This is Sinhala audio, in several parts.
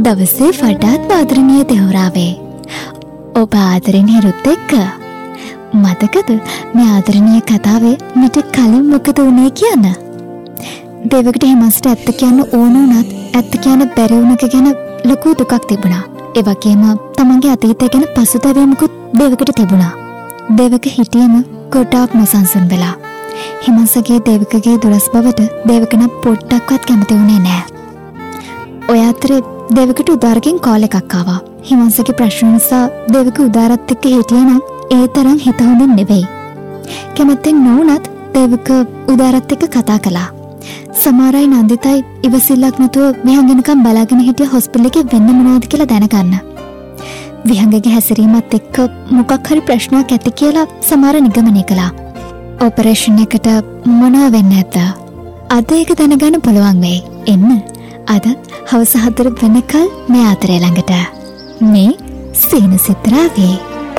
දවසේ වඩාත් ආදරණීය දෙවරාවේ. ඔබ ආදරණීය රුත් එක්ක මතකද මේ ආදරණීය කතාවේ මට කලින් මොකද වුනේ කියන්න? දේවකට හිමස්ට ඇත්ත කියන්න ඕන වුණත් ඇත්ත කියන්න බැරි වුණ එක ගැන ලොකු දුකක් තිබුණා. ඒ වගේම තමන්ගේ අතීතය ගැන පසුතැවීමකුත් දේවකට තිබුණා. දේවක හිටියම ගොඩාක් නොසන්සුන් වෙලා. හිමස්සගේ දේවකගේ දුරස් බවට දේවක නම් පොඩ්ඩක්වත් කැමති වුණේ නැහැ. ඔය අතරේ දේවකට උදාරකින් කෝල් එකක් ආවා. හිමස්සගේ ප්‍රශ්න නිසා දේවක උදාරත් එක්ක හිටියා නම් ඒ තරම් හිත හොඳින් නෙවෙයි. කැමැත්තෙන් නොවුනත් දේවක උදාරත් එක්ක කතා කළා. සමහරයි නන්දිතයි ඉවසිල්ලක් නැතුව විහංගෙනකම් බලාගෙන හිටිය හොස්පිටල් එකේ වෙන්නේ මොනවද කියලා දැනගන්න. විහංගගේ හැසිරීමත් එක්ක මොකක් හරි ප්‍රශ්නයක් ඇති කියලා සමහර නිගමනය කළා. ඔපරේෂන් එකට මොනවා වෙන්නේ නැද්ද? අද ඒක දැනගන්න පුළුවන් වෙයි. එන්න අද හවස 4 වෙනකල් මේ ආතරේ ළඟට. මේ සීන සිත්‍රාවේ.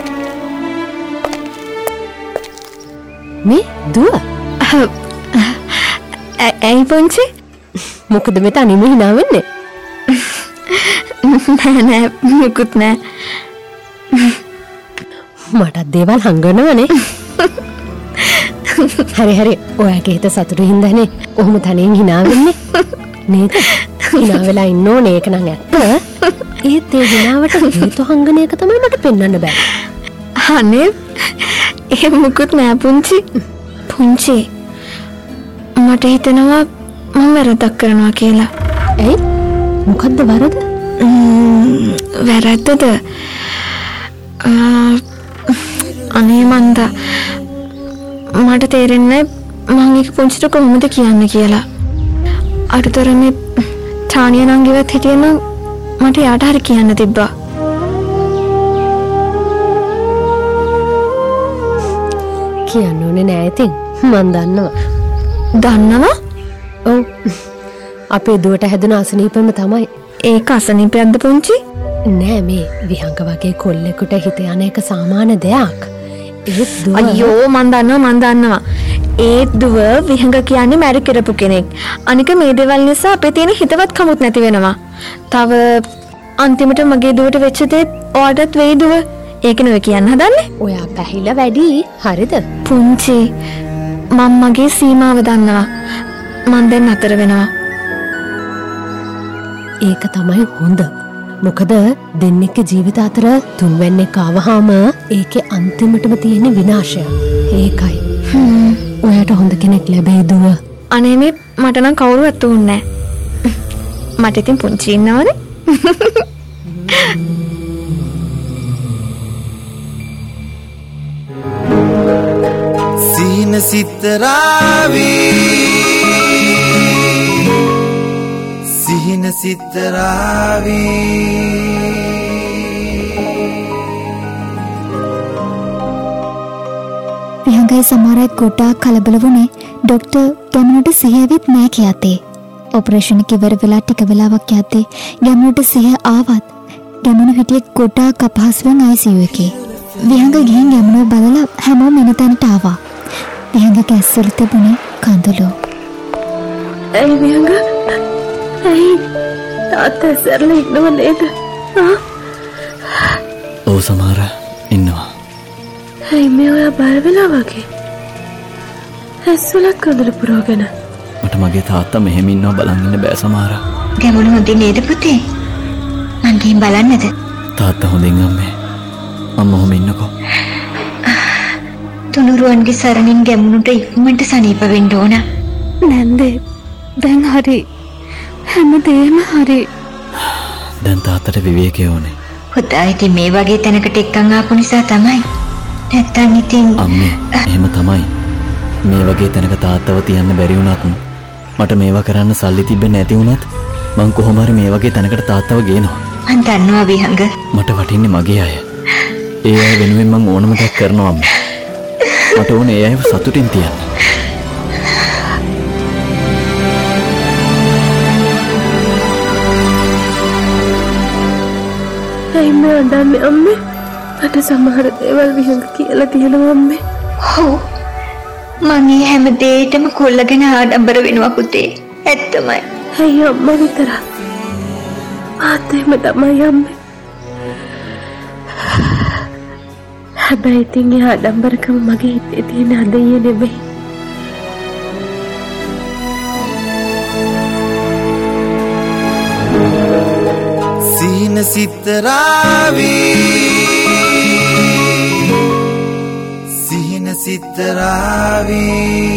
මේ දුව ඇයි පොන්චි? මොකද මේ තනියම hina වෙන්නේ? නෑ මොකුත් නෑ. මට දේවල් හංගනවනේ. හරි ඔයාගේ හිත සතුටින් හින්දානේ ඔහොම තනියෙන් hina වෙන්නේ නේද? hina වෙලා ඉන්න ඕනේ ඒක නම් ඇත්ත. ඒත් ඒ hinaවට හේතු හංගන එක තමයි මට පෙන්වන්න බෑ. අනේ ඒ මොකුත් නෑ පුංචි. පුංචි මට හිතෙනවා මම වැරද්දක් කරනවා කියලා. ඇයි? මොකද්ද වරද? වැරද්දද? අනේ මන්දා මට තේරෙන්නේ මම ඒක පුංචිට කොහොමද කියන්නේ කියලා. අරතර මේ ටානිය නංගිවත් හිටියනම් මට යාට හරි කියන්න තිබ්බා. කියන්න ඕනේ නෑ ඉතින්. මන් දන්නවා. දන්නවා? ඔව්. අපේ දුවට හැදුන අසනීපෙම තමයි. ඒක අසනීපයක්ද පුංචි? නෑ මේ විහංග වගේ කොල්ලෙකුට හිත යන එක සාමාන්‍ය දෙයක්. ඒත් දුව අයියෝ මන් දන්නවා. ඒත් දුව විහංග කියන්නේ මැරි කරපු කෙනෙක්. අනික මේ දේවල් නිසා අපේ තියෙන හිතවත් කමුත් නැති වෙනවා. තව අන්තිමට මගේ දුවට වෙච්ච දේ ඔයාටත් වෙයි දුව. ඒක නෙවෙයි කියන්න හදන්නේ. ඔයා පැහිලා වැඩි හරිද? පුංචි මම මගේ සීමාව දන්නවා. මන් දැන් අතර වෙනවා. ඒක තමයි හොඳ. මොකද දෙන්නෙක්ගේ ජීවිත අතර තුන්වැන්නෙක් ආවහම ඒකේ අන්තිමටම තියෙන විනාශය. ඒකයි. ඔයාට හොඳ කෙනෙක් ලැබෙයි දුව. අනේ මේ මට නම් කවුරුවත් උන්නේ නැහැ. මට ඉතින් පුංචි ඉන්නවනේ. සීන සිතරාවී විහංගයි සමහරයි ගොඩාක් කලබල වුණේ ඩොක්ටර් ගැමුණට සිහියවිත් නෑ කියතේ. ඔපරේෂන් එක ඉවර වෙලා ටික වෙලාවක් යද්දී ගැමුණට සිහිය ආවත් ගැමුණු හිටියේ ගොඩාක් අපහසුවෙන් ICU එකේ. විහංග ගිහින් ගැමුණව බලලා හැමෝම එන තැනට ආවා. විහංග කැස්සවල තිබුණේ කඳුළු. ඇයි විහංග? ඇයි තාත්තා සරලා ඉන්නව නේද? ඔව් සමහර ඉන්නවා. ඇයි මේ ඔයා බය වෙලා වගේ? ඇස්වලක් කඳුළු පුරවගෙන. මට මගේ තාත්තා මෙහෙම ඉන්නව බලන් ඉන්න බෑ සමහර. ගැමුණු හොඳින් නේද පුතේ? මං ගිහින් බලන්නද? තාත්තා හොඳින් අම්මේ. අම්මා ඔහොම ඉන්නකෝ. තුනුරුවන්ගේ සරණින් ගැමුණුට ඉක්මනට සනීප වෙන්න ඕන. නැන්දේ දැන් හරි. හැමදේම හරි. දැන් තාත්තට විවේකය ඕනේ. පුතා ඉතින් මේ වගේ තැනකට එක්කන් ආපු නිසා තමයි. නැත්තම් ඉතින් අම්මේ එහෙම තමයි. මේ වගේ තැනක තාත්තව තියන්න බැරි වුණත් මට මේවා කරන්න සල්ලි තිබෙන්නේ නැති වුණත් මං කොහොම හරි මේ වගේ තැනකට තාත්තව ගේනවා. මං දන්නවා විහංග. මට වටින්නේ මගේ අය. ඒ අය වෙනුවෙන් මං ඕනම දෙයක් කරනවා අම්මේ. මට ඕනේ ඒ අයව සතුටින් තියන්න. ඇයි මේ අඬන්නේ අම්මේ? මට සමහර දේවල් විහංග කියලා තියෙනවා අම්මේ. ඔව්. මං මේ හැම දෙයකටම කොල්ලගෙන ආඩම්බර වෙනවා පුතේ. ඇත්තමයි. ඇයි අම්මා විතරක්? මාතේම තමයි අම්මේ. හැබැයි ඉතින් ඒ ආඩම්බරකම මගේ හිතේ තියෙන හදේ නෙවෙයි. සීන සිතරාවි සීන සිතරාවි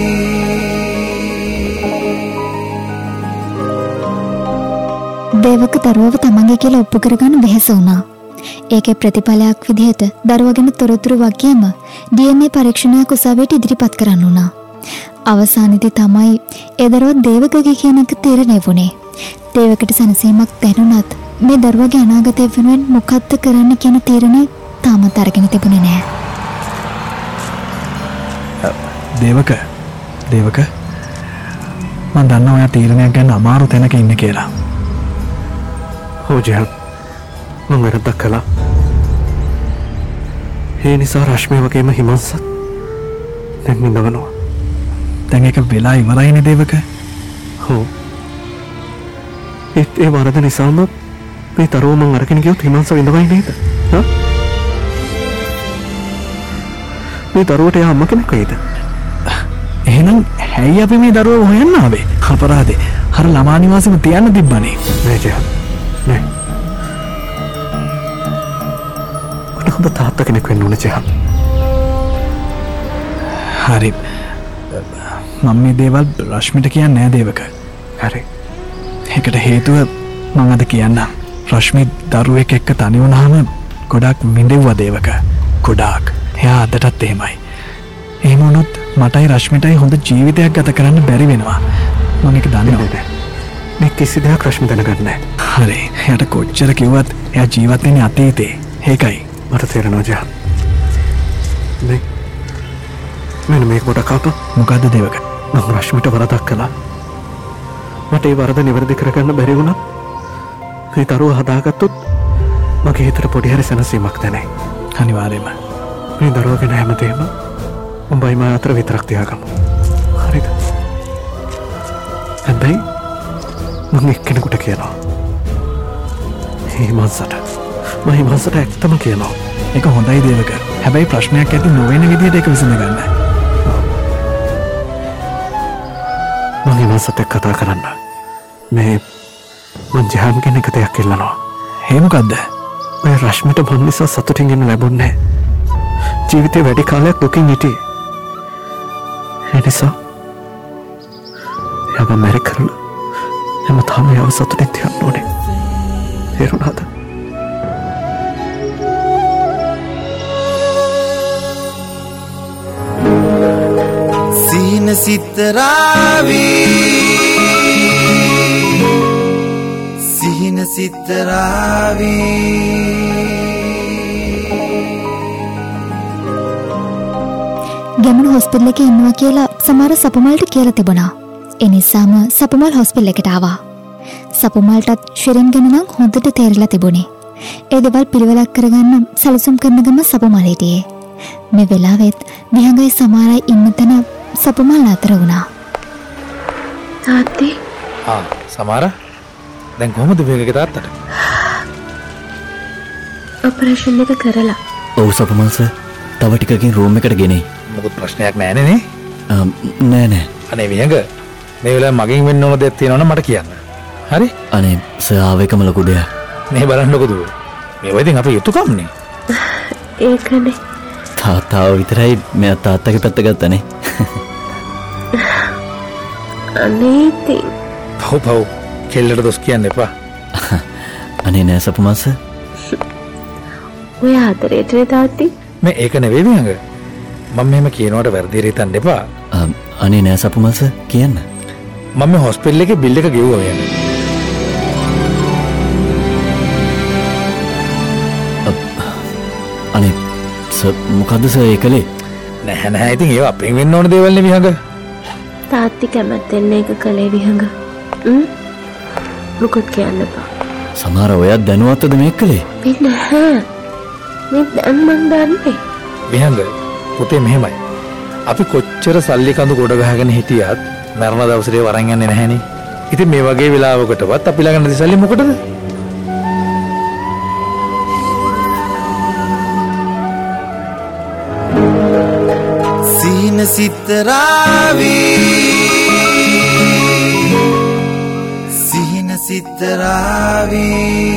දේවක දරුවව තමන්ගේ කියලා ඔප්පු කරගන්න වෙහෙස වුණා. ඒකේ ප්‍රතිඵලයක් විදිහට දරුවා ගැන තොරතුරු වගේම DNA පරීක්ෂණයක් උසාවියට ඉදිරිපත් කරන්න වුණා. අවසානයේදී තමයි ඒ දරුවා දේවකගේ කියන එක තීරණය වුණේ. දේවකට සනසීමක් දැනුණත් මේ දරුවගේ අනාගතය වෙනුවෙන් මොකක්ද කරන්න කියන තීරණය තාමත් අරගෙන තිබුණේ නැහැ. දේවක මම දන්නවා ඔයා තීරණයක් ගන්න අමාරු තැනක ඉන්නේ කියලා. ඔව් ජයන් මම වැරද්දක් කළා. ඒ නිසා රශ්මිය වගේම හිමන්සත් දැන් නිඳවනවා. දැන් ඒක වෙලා ඉවරයිනේ දේවක. ඔව් ඒ වරද නිසාම මේ දරුවෝ මං අරගෙන ගියොත් හිමන්ස විඳවයි නේද? මේ දරුවට එයා අම්ම කෙනෙක් වෙයිද? එහෙනම් හැයි අපි මේ දරුවව හොයන්න ආවේ. අපරාධේ. අර ළමා නිවාසෙම තියන්න තිබ්බනේ. නෑ ජයන් නෑ. මට හොඳ තාත්තා කෙනෙක් වෙන්න ඕනේ ජයන්. හරි. මම මේ දේවල් රශ්මිට කියන්නේ නෑ දේවක. හරි. ඒකට හේතුව මම අද කියන්නම්. රශ්මි දරුවෙක් එක්ක තනි වුණාම ගොඩක් විඳෙව්වා දේවක. ගොඩාක්. එයා අදටත් එහෙමයි. එහෙම වුණොත් මටයි රශ්මිටයි හොඳ ජීවිතයක් ගත කරන්න බැරි වෙනවා. මම ඒක දන්නවා. මේ කිසි දෙයක් රශ්මි දැනගන්නේ නැහැ. හරි. එයාට කොච්චර කිව්වත් එයා ජීවත් වෙන්නේ අතීතේ. ඒකයි. මට තේරෙනවා ජයන්. මෙන්න මේක පොඩක් අහපන්. මොකද්ද දේවක? මම රශ්මිට වරදක් කළා. මට ඒ වරද නිවැරදි කරගන්න බැරි වුණා. මේ දරුවා හදාගත්තොත් මගේ හිතට පොඩි හරි සැනසීමක් දැනේ. අනිවාර්යයෙන්ම. මේ දරුවා ගැන හැමදේම උඹයි මා අතර විතරක් තියාගමු. හරිද? හැබැයි මම එක්කෙනෙකුට කියනවා. හිමන්සට ඇත්තම කියනවා. ඒක හොඳයි දේවක. හැබැයි ප්‍රශ්නයක් ඇති නොවන විදිහට ඒක විසඳගන්න. මම හිමන්සට කතා කරන්න. මේ මං ජයන් කෙනෙක් දෙයක් ඉල්ලනවා. ඒ මොකද්ද? ඔය රශ්මිට මන් නිසා සතුටින් ඉන්න ලැබුණේ නැහැ. ජීවිතේ වැඩි කාලයක් දුකින් හිටියේ. ඒ නිසා එයාව මැරි කරලා හැමදාම එයාව සතුටින් තියන්න ඕනේ. තේරුණාද? සීන සිතරාවි සීන සිතරාවි ගැමුණු හොස්පිටල් එකේ ඉන්නවා කියලා සමහර සපුමල්ට කියලා තිබුණා. ඒ නිසාම සපුමල් හොස්පිටල් එකට ආවා. සපුමල්ටත් ශිරින් ගැන නම් හොඳට තේරිලා තිබුණේ. ඒ දේවල් පිළිවෙලක් කරගන්න සැලසුම් කරන ගම සපුමල් හිටියේ. මේ වෙලාවෙත් විහඟයි සමහරයි ඉන්න තැන සපුමල් අතර වුණා. තාත්තේ සමහර දැන් කොහොමද වේගක තාත්තට? ඔපරේෂන් එක කරලා. ඔව් සපුමල් සර්. තව ටිකකින් රූම් එකට ගෙනෙයි. මොකුත් ප්‍රශ්නයක් නැහැ නේ? නෑ. අනේ විහඟ මේ වෙලාවේ මගෙන් වෙන්න ඕන දෙයක් තියෙනවනම් මට කියන්න. හරි? අනේ සර් ආවෙකම ලොකු දෙයක්. මේ බලන්නකො දුව. මේවා ඉතින් අපේ යුතුයකම්නේ. ඒකනේ. තාත්තාව විතරයි මෙයා තාත්තගේ පැත්ත ගත්තනේ. අනේ ඉතින්. පව් කෙල්ලට දොස් කියන්න එපා. අනේ නෑ සපුමල් සර්. ඔය ආදරේටනේ තාත්ති. මේ ඒක නෙවෙයි විහඟ. මම මෙහෙම කියනවට වැරදි හිතන්න එපා. අනේ නෑ සපුමල් සර් කියන්න. මම මේ හොස්පිටල් එකේ බිල් එක ගෙවුවා විහඟ. අනේ සර් මොකද්ද සර් ඒ කලේ? නැහැ ඉතින් ඒවා අපෙන් වෙන්න ඕන දේවල් නේ විහඟ. තාත්ති කැමැත්තෙන් ඒක කළේ විහඟ. මොකද කියන්න එපා. සමහර ඔයත් දැනුවත්ද මේක කලේ? නැහැ. මේ දැන් මන් දන්නේ. විහඟ පුතේ මෙහෙමයි. අපි කොච්චර සල්ලි කඳු ගොඩ ගහගෙන හිටියත් මරණ දවසේ වරන් යන්නේ නැහනේ. ඉතින් මේ වගේ වෙලාවකටවත් අපි ළඟ නැති සල්ලි මොකටද? සීන සිතරාවී සිහින සිතරාවී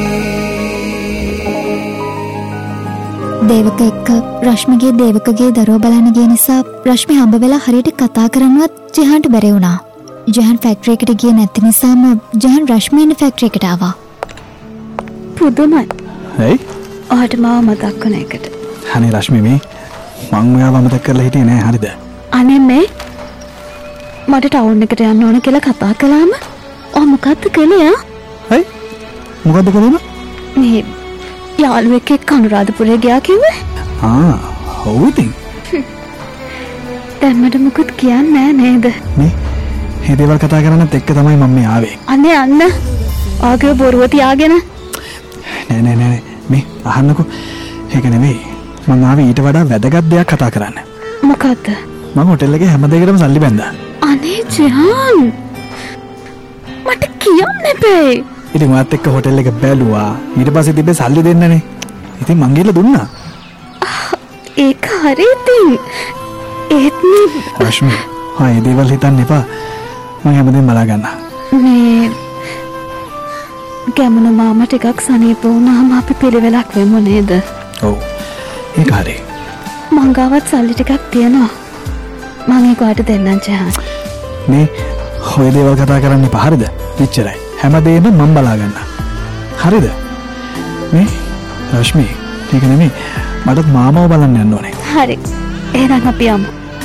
දේවක එක්ක රශ්මිගේ දේවකගේ දරුව බලන්න ගිය නිසා රශ්මි හම්බ වෙලා හරියට කතා කරන්නවත් ජෙහන්ට බැරි වුණා. ජෙහන් ෆැක්ටරි එකට ගියේ නැති නිසාම ජෙහන් රශ්මි ඉන්න ෆැක්ටරි එකට ආවා. පුදුමයි. ඇයි? ඔයාට මාව මතක් වුණ එකට. අනේ රශ්මි මේ මං ඔයාව අමතක කරලා හිටියේ නෑ හරිද? අනේ මේ මට ටවුන් එකට යන්න ඕන කියලා කතා කළාම ඔය මොකද්ද කළේ? ඇයි? මොකද්ද කළේ? මේ යාළුවෙක් එක්ක අනුරාධපුරේ ගියා කිව්වේ? ඔව් ඉතින්. දැන් මට මොකුත් කියන්නේ නෑ නේද? මේ මේ දේවල් කතා කරන්නත් එක්ක තමයි මම මේ ආවේ. අනේ අන්න ආගේ බොරුව තියාගෙන. නෑ මේ අහන්නකෝ. ඒක නෙවෙයි. මං ආවේ ඊට වඩා වැදගත් දෙයක් කතා කරන්න. මොකද්ද? මම හොටෙල් එකේ හැම දෙයකටම සල්ලි බැන්දා. අනේ ජහන් මට කියන්න එපේ. ඉතින් ඔයත් එක්ක හොටෙල් එක බැලුවා. ඊට පස්සේ තිබ්බේ සල්ලි දෙන්නනේ. ඉතින් මං ගිහලා දුන්නා. ඒක හරි ඉතින්. ඒත් මේ රශ්මි මේ දේවල් හිතන්න එපා. මම හැමදේම බලා ගන්නවා. මේ ගැමුණු මාමා ටිකක් සනීප වුණාම අපි පිළිවෙලක් වෙමු නේද? ඔව්. ඒක හරි. මං ගාවත් සල්ලි ටිකක් තියෙනවා. මං ඒක ඔයාලට දෙන්නම් ජහන්. මේ ඔය දේවල් කතා කරන්න එපා හරිද? එච්චරයි. හැමදේම මම බලා ගන්නවා. හරිද? මේ රශ්මි ඒක නෙමෙයි. මටත් මාමව බලන්න යන්න ඕනේ. හරි. එහෙනම් අපි යමු.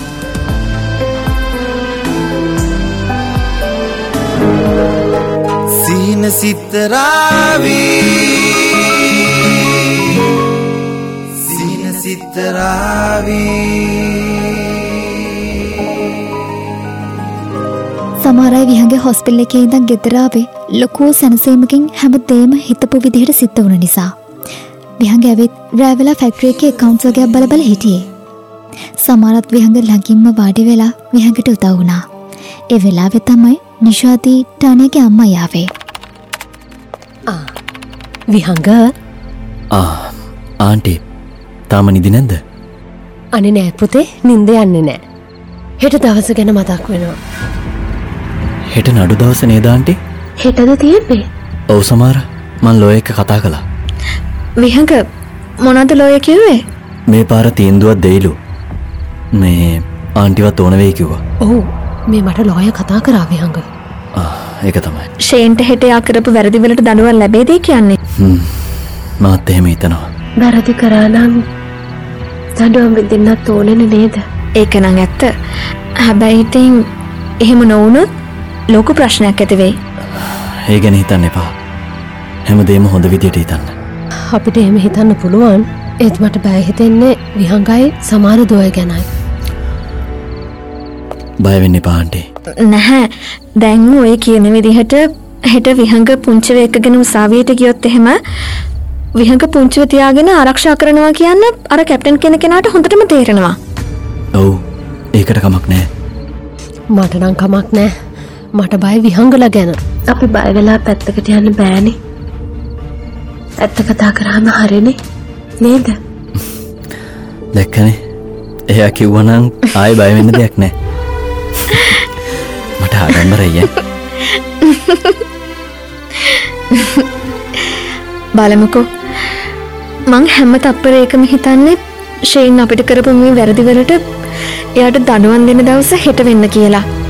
සීන සිතරාවී සීන සිතරාවී සමහර අය විහඟේ හොස්පිටල් එකේ ඉඳන් ගෙදර ආවේ ලොකු සැනසීමකින් හැමදේම හිතපු විදිහට සිද්ධ වුණ නිසා. විහඟ ඇවිත් රෑවෙලා ෆැක්ටරි එකේ accounts වගේ බල හිටියේ. සමහරත් විහඟ ළඟින්ම වාඩි වෙලා විහඟට උදව් වුණා. ඒ වෙලාවේ තමයි නිෂාදී ටානියගේ අම්මා ආවේ. විහඟ ආන්ටි තාම නිදි නැද්ද? අනේ නෑ පුතේ නිින්ද යන්නේ නෑ. හෙට දවස ගැන මතක් වෙනවා. හෙට නඩු දවස නේද ආන්ටි? හෙටද තියෙන්නේ? ඔව් සමහර මං ලෝය එක්ක කතා කළා. විහඟ මොනවද ලෝය කිව්වේ? මේ පාර තීන්දුවක් දෙයිලු. මේ ආන්ටිවත් ඕන වෙයි කිව්වා. ඔව් මේ මට ලෝය කතා කරා විහඟ. ඒක තමයි. ෂේන්ට හෙට යා කරපු වැරදි වලට දඬුවම් ලැබෙයිද කියන්නේ? මාත් එහෙම හිතනවා. වැරදි කරා නම් දඬුවම් දෙන්නත් ඕනේ නේද? ඒක නම් ඇත්ත. හැබැයි ඉතින් එහෙම නොවුනොත් ලොකු ප්‍රශ්නයක් ඇති වෙයි. ඒ ගැන හිතන්න එපා. හැමදේම හොඳ විදියට හිතන්න. අපිට එහෙම හිතන්න පුළුවන්. ඒත් මට බය හිතෙන්නේ විහඟයි සමහර දොය ගැනයි. බය වෙන්න එපා ආන්ටි. නැහැ. දැන් ඔය කියන විදිහට හෙට විහඟ පුංචිව එක්කගෙන උසාවියට ගියොත් එහෙම විහඟ පුංචිව තියාගෙන ආරක්ෂා කරනවා කියන්න අර කැප්ටන් කියන කෙනාට හොඳටම තේරෙනවා. ඔව් ඒකට කමක් නැහැ. මට නම් කමක් නැහැ. මට බය විහඟලා ගැන. අපි බය වෙලා පැත්තකට යන්න බෑනේ. ඇත්ත කතා කරාම හරිනේ නේද? දැක්කනේ. එයා කිව්වනම් ආයෙ බය වෙන්න දෙයක් නැහැ. මට ආඩම්බරයි. බලමුකෝ. මං හැම තප්පරයකම හිතන්නේ ෂේන් අපිට කරපු මේ වැරදි වලට එයාට දඬුවම් දෙන දවස හෙට වෙන්න කියලා.